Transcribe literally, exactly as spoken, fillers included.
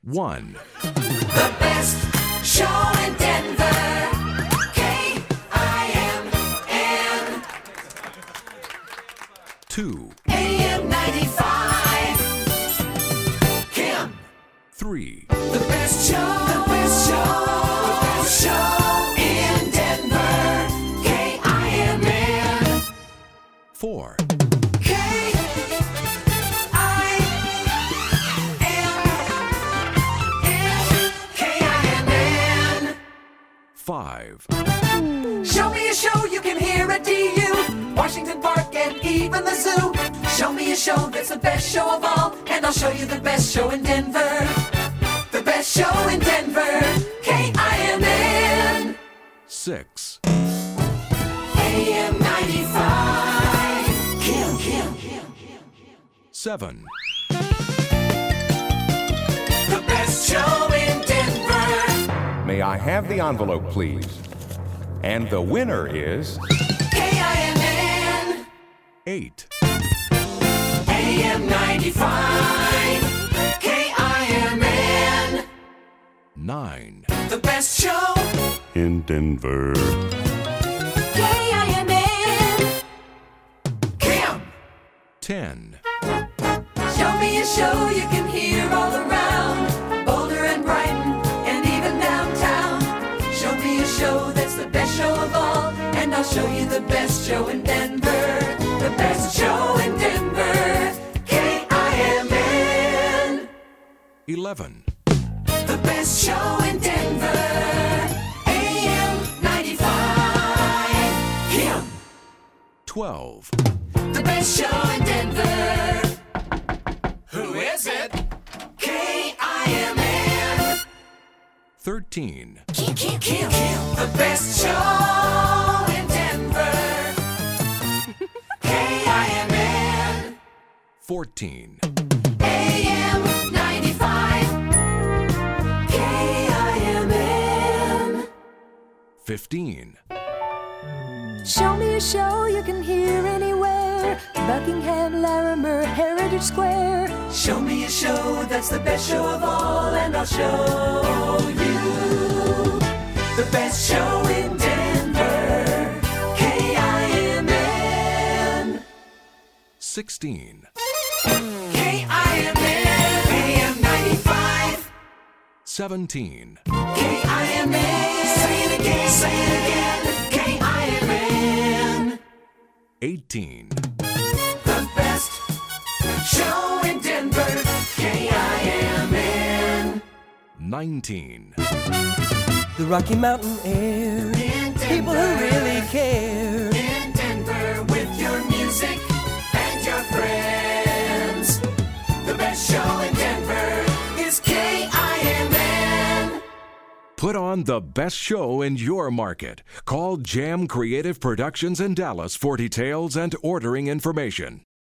One. The best show in Denver. K I M N. Two. A M ninety-five. Kim. Three. The best show. The best show. The best show in Denver. K I M N. Four. K I M N. K I M N. Five. Show me a show you can hear at D U, Washington Park, and even the zoo. Show me a show that's the best show of all, and I'll show you the best show in Denver. The best show in Denver. K I M N. Six. A M ninety-five. Kim, Kim, Kim. Seven. The best show in Denver. May I have the envelope, please? And the winner is... K I M N. Eight. A M ninety-five. K I M N. Nine. The best show in Denver. K I M N. Kim. Ten. Show me a show you can hear all around Boulder and Brighton and even downtown. Show me a show that's the best show of all, and I'll show you the best show in Denver. The best show in Denver. K I M N. Eleven. The best show in Denver. A M ninety-five. Kim. Twelve. The best show in Denver. Who is it? K I M N. Thirteen. Kim, Kim, Kim, Kim. The best show in Denver. K I M N. Fourteen. A M ninety-five. K I M N. Fifteen. Show me a show you can hear anywhere. Buckingham, Larimer, Heritage Square. Show me a show that's the best show of all, and I'll show you the best show in Denver. K I M N. Sixteen. K I M N. A M ninety-five. Seventeen. K I M N. Say it again, say it again. K I M N. Eighteen. The best show in Denver. K I M N. Nineteen. The Rocky Mountain Air. In People who Denver. really care. In Denver with your music and your friends. The best show in Denver is K I M N. Put on the best show in your market. Call Jam Creative Productions in Dallas for details and ordering information.